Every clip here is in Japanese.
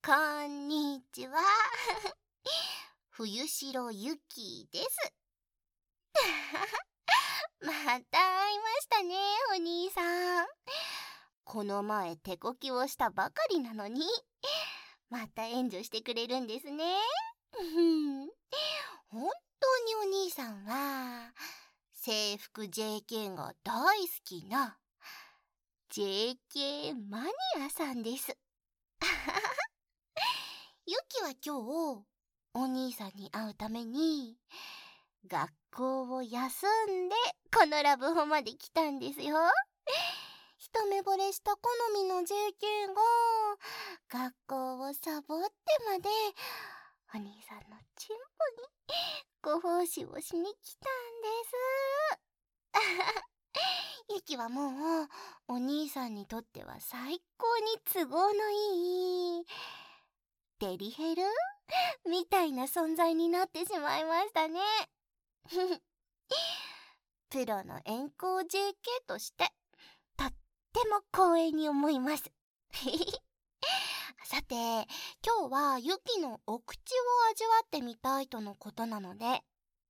こんにちは。冬城ゆきです。また会いましたね、お兄さん。この前手こきをしたばかりなのに、また援助してくれるんですね。本当にお兄さんは制服 JK が大好きな JK マニアさんです。ゆきは今日お兄さんに会うために学校を休んでこのラブホまで来たんですよ。一目惚れした好みの JK が学校をサボってまでお兄さんのチンポにご奉仕をしに来たんです。ゆきはもうお兄さんにとっては最高に都合のいいデリヘルみたいな存在になってしまいましたね。プロの遠行 JK としてとっても光栄に思います。さて、今日はゆきのお口を味わってみたいとのことなので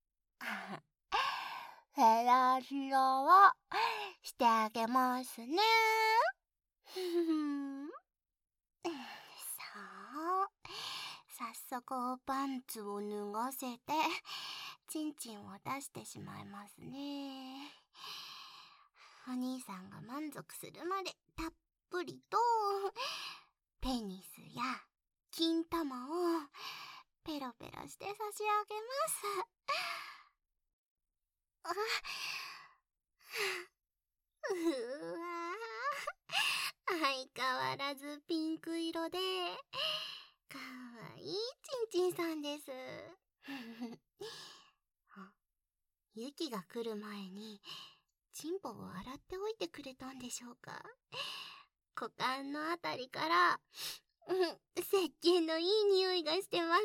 フェラチオをしてあげますね。さあ、早速パンツを脱がせてチンチンを出してしまいますね。お兄さんが満足するまでたっぷりとペニスや金玉をペロペロして差し上げます。うわ、相変わらずピンク色でかわいいチンチンさんです。ゆきが来る前にチンポを洗っておいてくれたんでしょうか。股間のあたりから石鹸のいい匂いがしてます。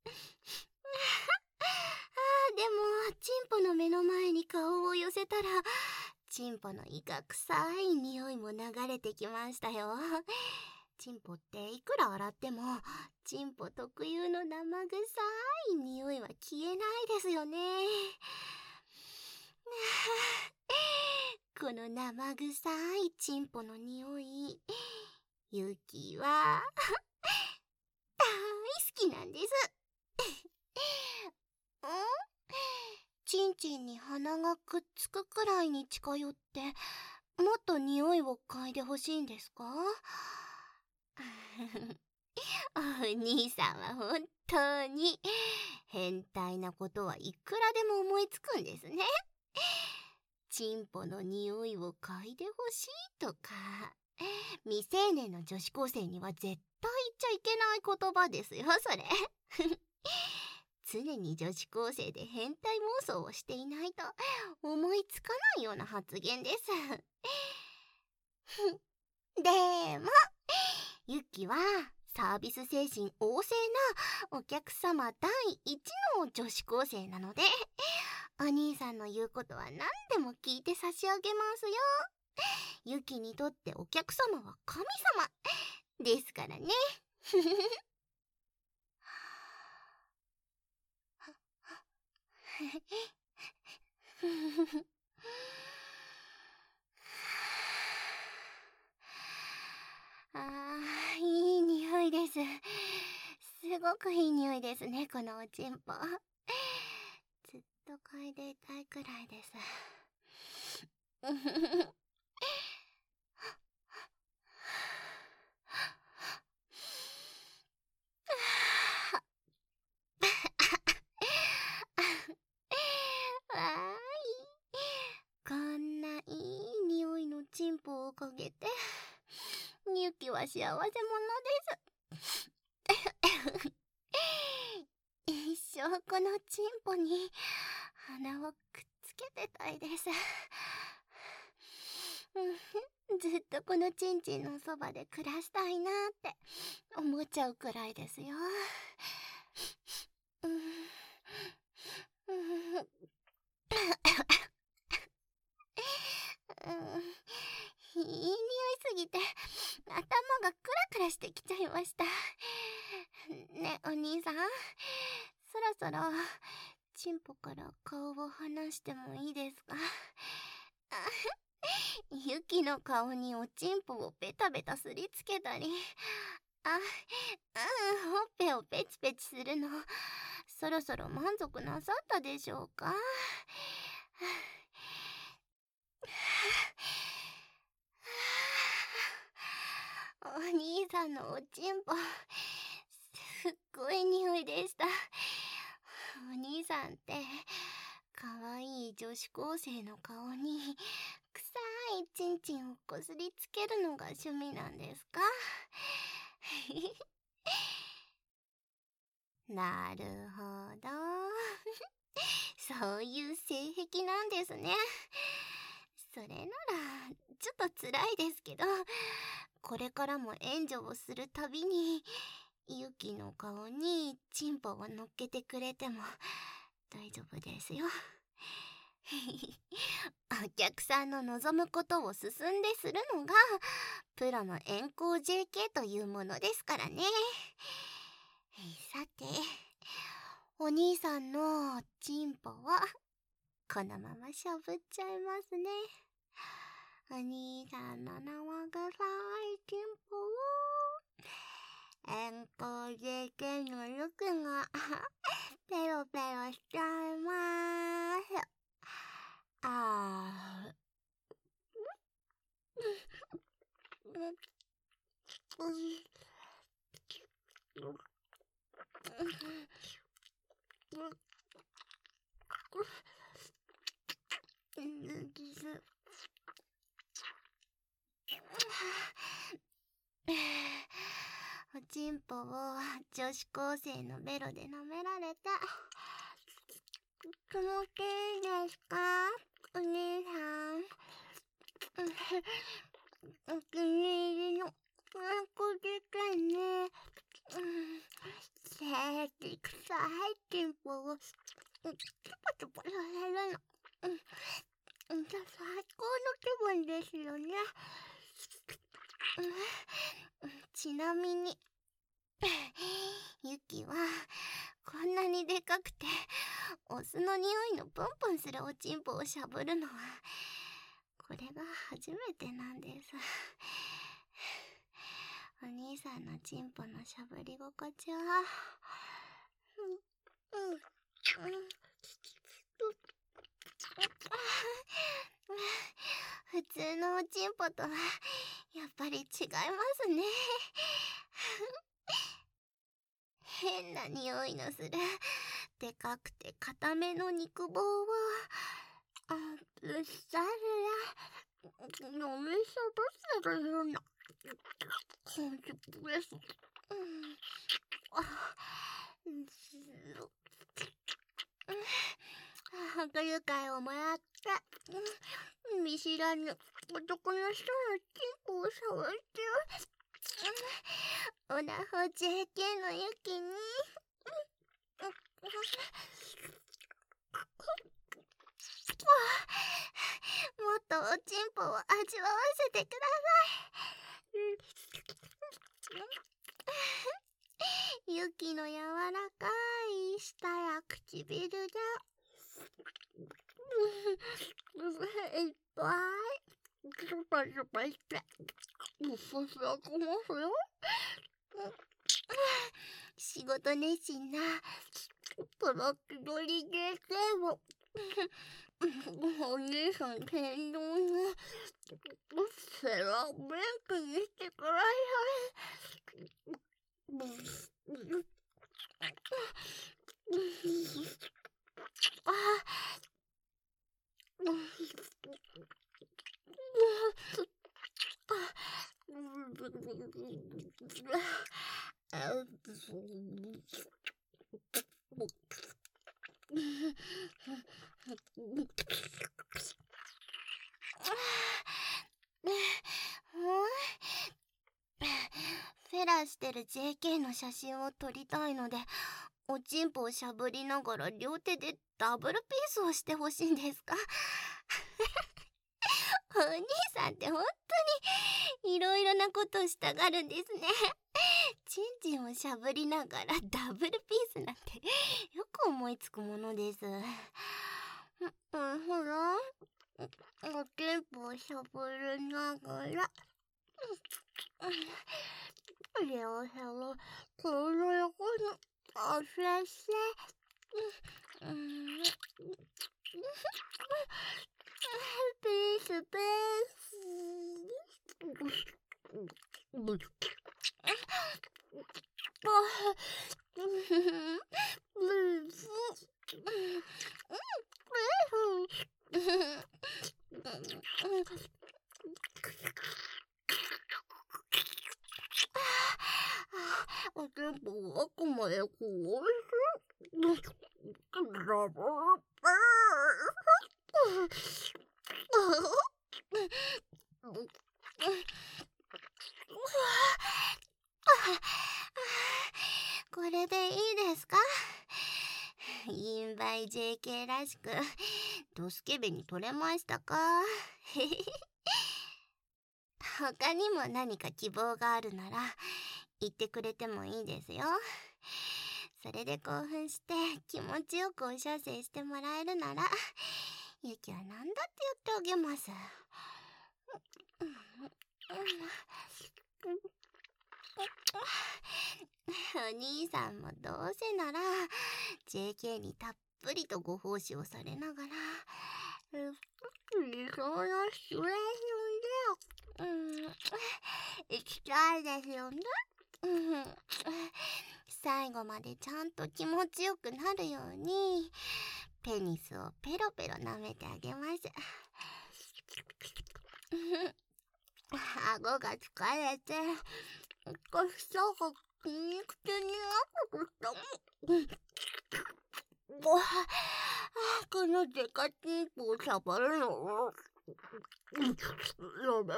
でもチンポの目の前に顔を寄せたらチンポのイカ臭い匂いも流れてきましたよ。チンポっていくら洗ってもチンポ特有の生臭い匂いは消えないですよね。この生臭いチンポの匂い、ゆきは大好きなんです。チンチンに鼻がくっつくくらいに近寄ってもっと匂いを嗅いでほしいんですか？お兄さんは本当に変態なことはいくらでも思いつくんですね。チンポの匂いを嗅いでほしいとか、未成年の女子高生には絶対言っちゃいけない言葉ですよ、それ。常に女子高生で変態妄想をしていないと思いつかないような発言です。でもゆきはサービス精神旺盛なお客様第一の女子高生なので、お兄さんの言うことは何でも聞いて差し上げますよ。ゆきにとってお客様は神様ですからね。いい匂いです。すごくいい匂いですね、このおちんぽ。ずっと嗅いでいたいくらいです。わーい、こんないい匂いのチンポをかけてゆきは幸せ者です。一生このチンポに鼻をくっつけてたいです。ずっとこのチンチンのそばで暮らしたいなって思っちゃうくらいですよ。いい匂いすぎて頭がクラクラしてきちゃいました。 ね、お兄さん、そろそろチンポから顔を離してもいいですか？ユキの顔におちんぽをベタベタすりつけたり、ほっぺをペチペチするの、そろそろ満足なさったでしょうか？お兄さんのおちんぽ、すっごい匂いでした。お兄さんって、かわいい女子高生の顔に、臭いチンチンをこすりつけるのが趣味なんですか？なるほど。そういう性癖なんですね。それなら、ちょっと辛いですけど、これからも援助をするたびに、ユキの顔にチンポを乗っけてくれても大丈夫ですよ。お客さんの望むことを進んでするのがプロの遠行 JK というものですからね。さて、お兄さんのチンポはこのまましゃぶっちゃいますね。お兄さんの生臭いチンポを遠行 JK のルクがペロペロしちゃいます。おちんぽを女子高生のベロで舐められて気持ちいいですか、お兄さん？お気に入りの猫時間ね。せーき臭いチンポをチュパチュパさせるの。最高の気分ですよね。ちなみに、ユキはこんなにでかくてオスの匂いのプンプンするおちんぽをしゃぶるのはこれが初めてなんです。お兄さんのチンポのしゃぶり心地は普通のおちんぽとはやっぱり違いますね。変な匂いのするでかくて固めの肉棒をうっさら飲みしゃぶってるような感じです。不愉快をもらって見知らぬ男の人のチンポを触ってオナホ JK のユキにもっとおちんぽを味わわせてください。ユキの柔らかい舌や唇でいっぱいスパスパしてふふやきますよ。仕事熱心なプロ気取り JK もお兄さん天丼にセラブレイクにしてください。フェラしてる JK の写真を撮りたいので、おちんぽをしゃぶりながら両手でダブルピースをしてほしいんですか？お兄さんって本当にいろいろなことをしたがるんですね。 チンチンをしゃぶりながらダブルピースなんてよく思いつくものです。ほら、おちんぽをしゃぶりながらレオヘロこの横におせせピースピースおちんぽが奥までこうこれでいいですか？インバイ JK らしくドスケベに取れましたか？他にも何か希望があるなら言ってくれてもいいですよ。それで興奮して気持ちよくお射精してもらえるならゆきは何だってやってあげます。お兄さんもどうせなら JK にたっぷりとご奉仕をされながら理想のシチュエーションで行きたいですよね。最後までちゃんと気持ちよくなるようにペニスをペロペロ舐めてあげます。顎が疲れて少しそうが筋肉痛になってきた。このデカチンポをさばるのやめましょうよ。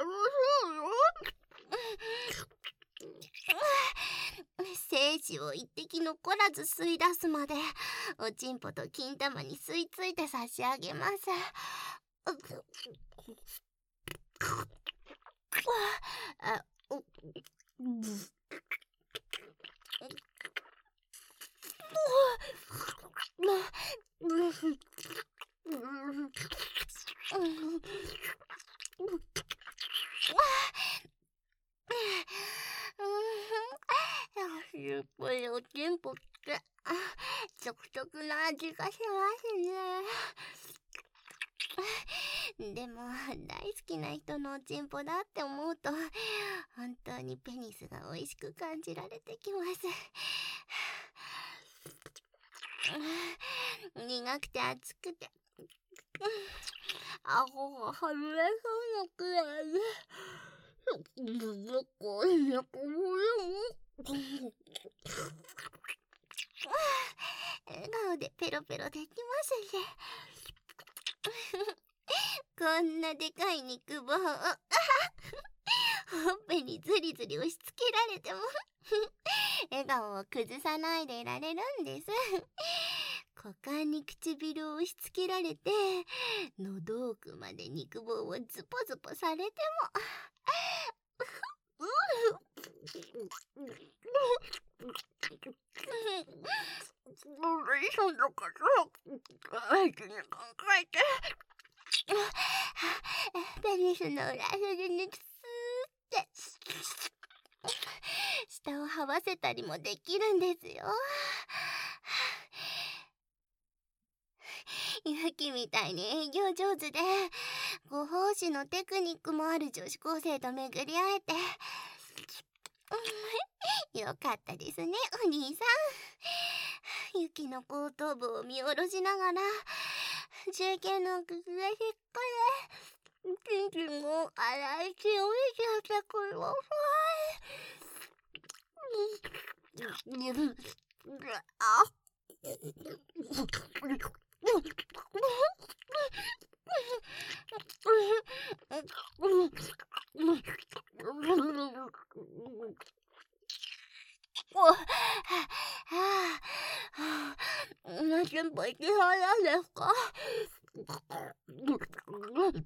精子を一滴残らず吸い出すまでおちんぽと金玉に吸い付いて差し上げます。これおちんぽって独特な味がしますね。でも大好きな人のおちんぽだって思うと本当にペニスが美味しく感じられてきます。苦くて熱くて顎が外れそうなくらいでずっこいねこぼれも笑顔でペロペロできますね。こんなでかい肉棒をほっぺにズリズリ押し付けられても笑顔を崩さないでいられるんです。股間に唇を押し付けられて喉奥まで肉棒をズポズポされてもそんなこと相手に考えてペニスの裏筋にスーって舌を這わせたりもできるんですよ。ゆきみたいに営業上手でご奉仕のテクニックもある女子高生と巡り会えてよかったですね、お兄さん。ゆきの後頭部を見下ろしながらJK の口がしっかりチンチンを洗い血を見せてくださ全部行きそうなんですか？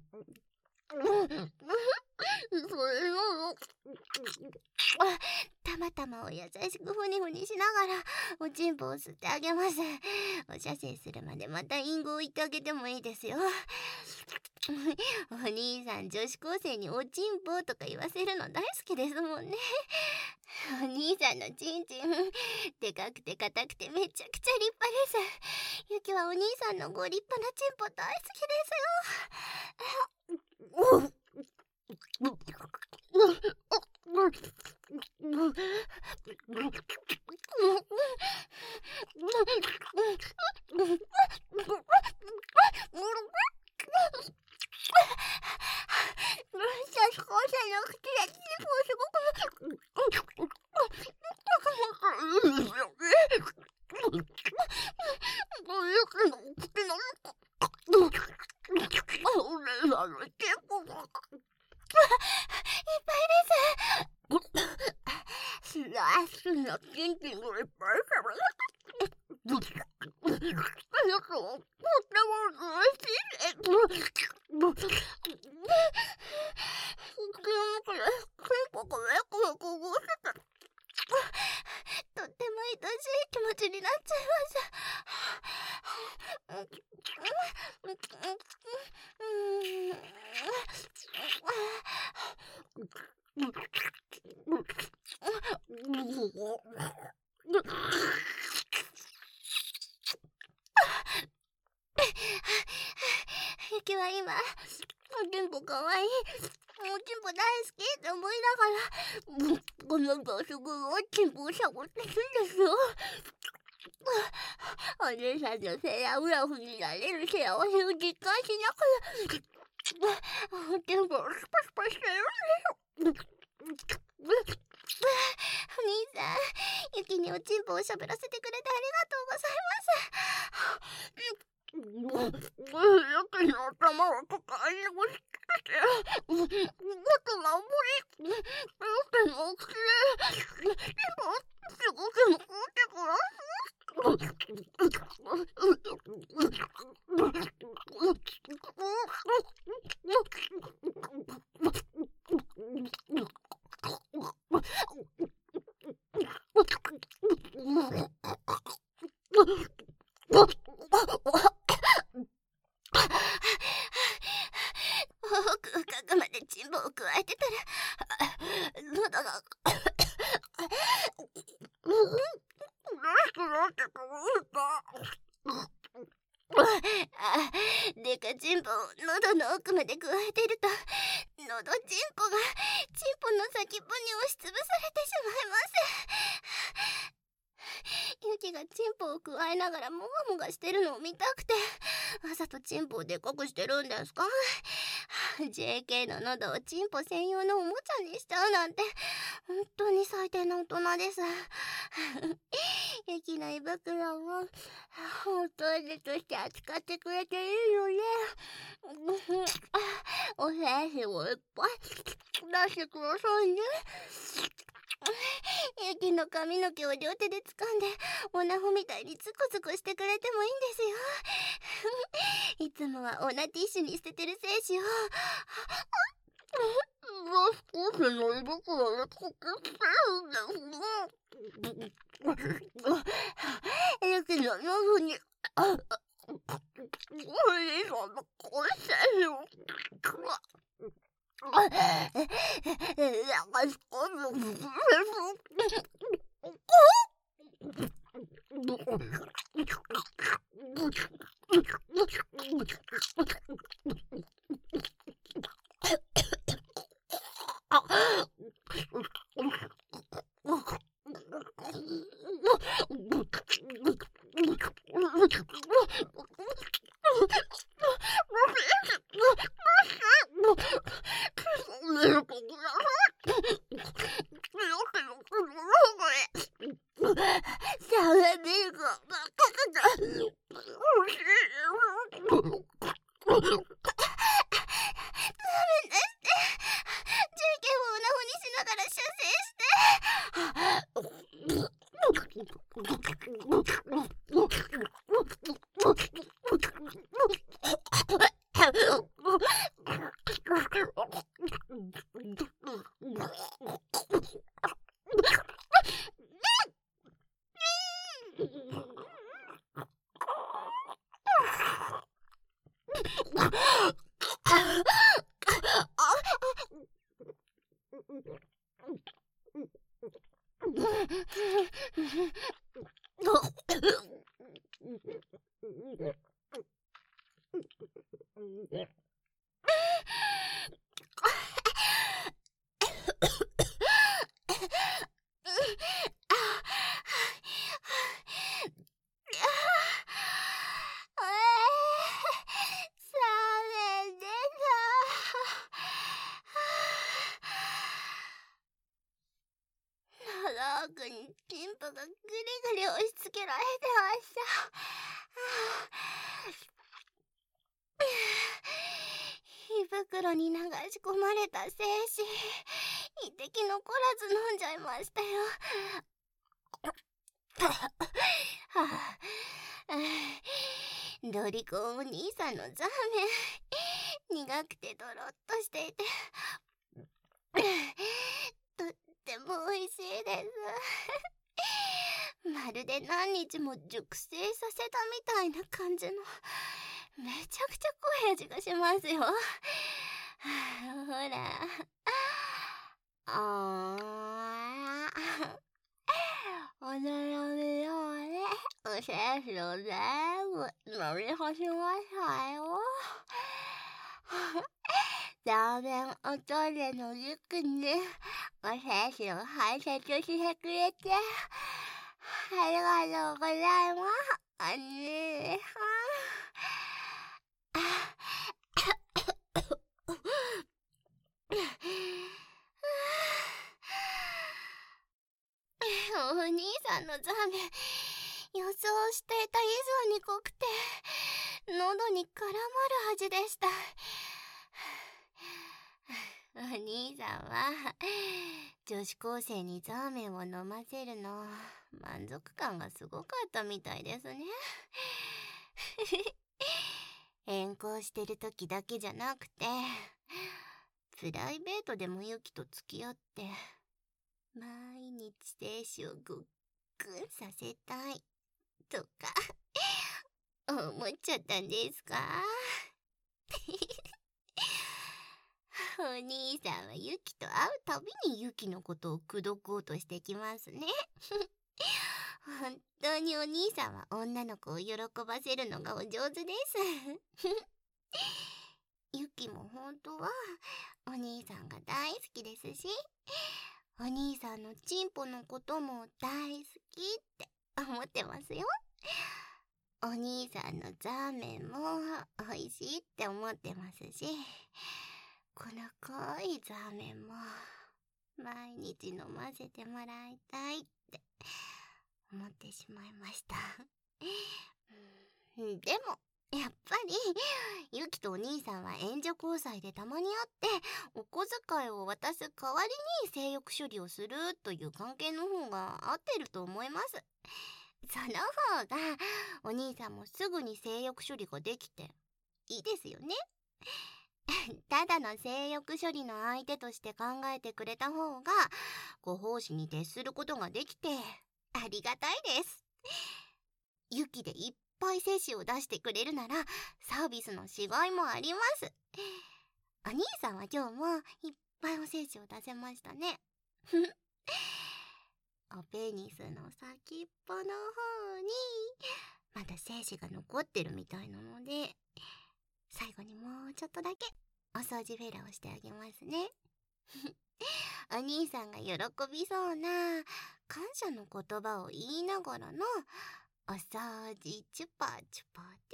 それなのた頭を優しくふにふにしながらおちんぽを吸ってあげます。お射精するまでまた隠語を言ってあげてもいいですよ。お兄さん女子高生におちんぽとか言わせるの大好きですもんね。お兄さんのちんちんでかくて硬くてめちゃくちゃ立派です。ゆきはお兄さんのご立派なちんぽ大好きですよ。女子高生の口でチンポをすごくとっても愛しい気持ちになっちゃいゆきは今おちんぽかわいい、おちんぽ大好きって思いながらこの子すごいおちんぽをしゃぶってるんですよ。お姉さんのセーラーフラフになれる幸せを実感しながらおちんぽをスパスパしてるんですよ。お兄さん、ゆきにおちんぽをしゃぶらせてくれてありがとうございます。ゆきの頭は抱えに押しつけて僕がおもりゆきのお口で今すごく残ってくださ奥深くまでチンポをくわえてたら喉がでかチンポを喉の奥までくわえてると喉チンポがチンポの先っぽに押しつぶされてしまいます。ゆきがチンポをくわえながらもがもがしてるのを見たくてわざとチンポをでっかくしてるんですか。JK の喉をチンポ専用のおもちゃにしちゃうなんて本当に最低な大人です。ゆきの胃袋をおトイレとして扱ってくれていいのね。お精子をいっぱい出してくださいね。ゆきの髪の毛を両手で掴んでオナホみたいにツコツコしてくれてもいいんですよ。いつもはオナティッシュに捨ててる精子を少しの胃袋でこけてるんですね。ゆきの喉においしさの声精子を長くにピンプがぐりぐり押し付けられてました。胃袋に流し込まれた精子、一滴残らず飲んじゃいましたよ。ロリコンお兄さんのザーメン、苦くてドロッとしていてとっても美味しいです。まるで何日も熟成させたみたいな感じのめちゃくちゃ濃い味がしますよ。ほら、お悩みをね、教えてよね。飲み干しましたよ。ラーメンおトイレのリュックにお精子を排泄してくれてありがとうございます。お兄さん。お兄さんのザーメン、予想していた以上に濃くて喉に絡まる味でした。お兄さんは女子高生にザーメンを飲ませるの満足感がすごかったみたいですね。変更してる時だけじゃなくてプライベートでもユキと付き合って毎日精子をごっくんさせたいとか思っちゃったんですか？お兄さんはユキと会うたびにユキのことを口説こうとしてきますね。本当にお兄さんは女の子を喜ばせるのがお上手です。ユキも本当はお兄さんが大好きですし、お兄さんのチンポのことも大好きって思ってますよ。お兄さんのザーメンも美味しいって思ってますし、この濃いザーメンも毎日飲ませてもらいたいって思ってしまいました。でもやっぱりユキとお兄さんは援助交際でたまに会ってお小遣いを渡す代わりに性欲処理をするという関係の方が合ってると思います。その方がお兄さんもすぐに性欲処理ができていいですよね。ただの性欲処理の相手として考えてくれた方がご奉仕に徹することができてありがたいです。ユキでいっぱい精子を出してくれるならサービスのしがいもあります。お兄さんは今日もいっぱいお精子を出せましたね。おペニスの先っぽの方にまだ精子が残ってるみたいなので、最後にもうちょっとだけお掃除フェラをしてあげますね。お兄さんが喜びそうな感謝の言葉を言いながらのお掃除チュパチュパです。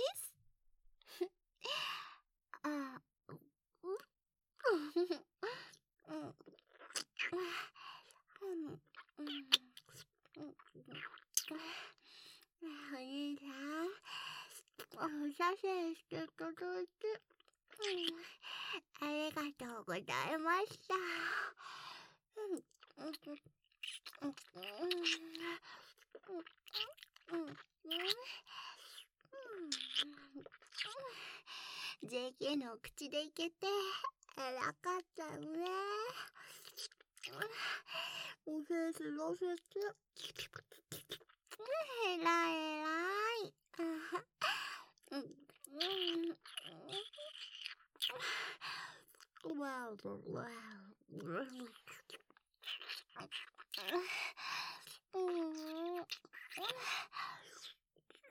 あ、お兄さん、お写真して届いて、ありがとうございました。JK の口でいけて偉かったね。おせつのせつえらいえらい。わおわお。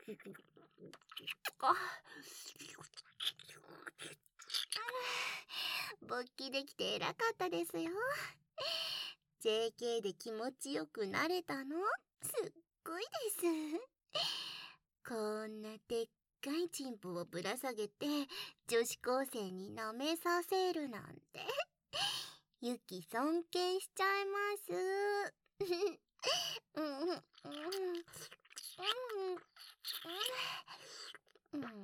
勃起できて偉かったですよ。JK で気持ちよくなれたのすっごいです。こんなでっかいチンポをぶら下げて女子高生に舐めさせるなんてゆき尊敬しちゃいます。うんうんうんうんうん。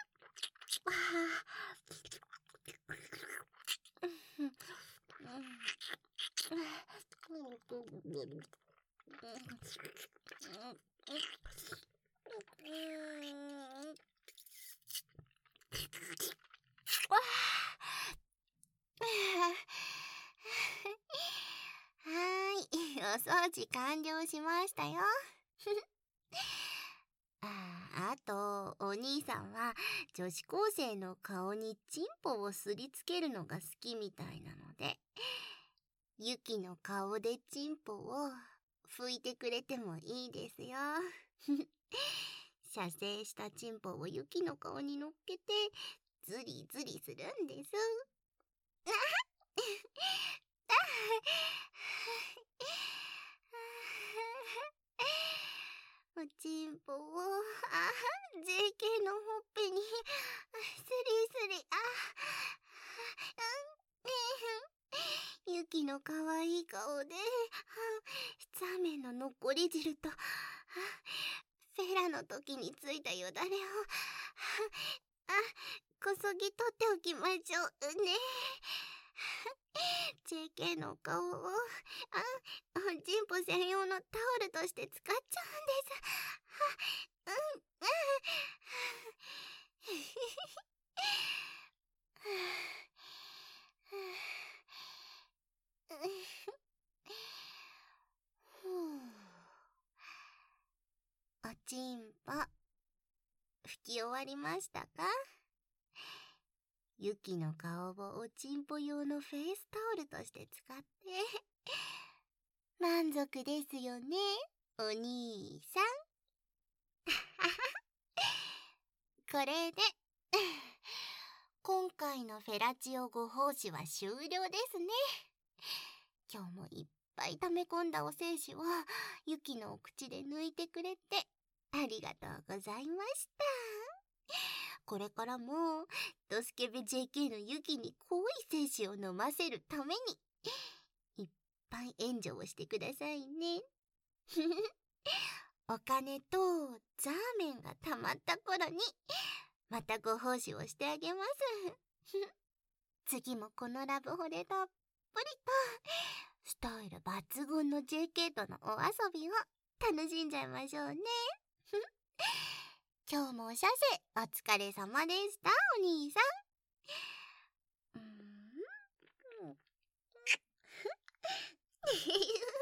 お掃除完了しましたよ。あとお兄さんは女子高生の顔にチンポをすりつけるのが好きみたいなので、ゆきの顔でチンポを拭いてくれてもいいですよ。射精したチンポをゆきの顔に乗っけてズリズリするんです。おちんぽをJK のほっぺにスリスリゆきのかわいい顔でラーメンの残り汁とフェラの時についたよだれをこそぎ取っておきましょうね。JK の顔をチンポ専用のタオルとして使っちゃうんです。おちんぽ拭き終わりましたか？ゆきの顔をおちんぽ用のフェイスタオルとして使って満足ですよね、お兄さん。これで今回のフェラチオご奉仕は終了ですね。今日もいっぱい溜め込んだお精子をゆきのお口で抜いてくれてありがとうございました。これからもドスケベ JK のゆきに濃い精子を飲ませるためにいっぱい援助をしてくださいね。お金とザーメンがたまった頃にまたご奉仕をしてあげます。次もこのラブホでたっぷりとスタイル抜群の JK とのお遊びを楽しんじゃいましょうね。今日もおしゃせお疲れ様でした、お兄さん。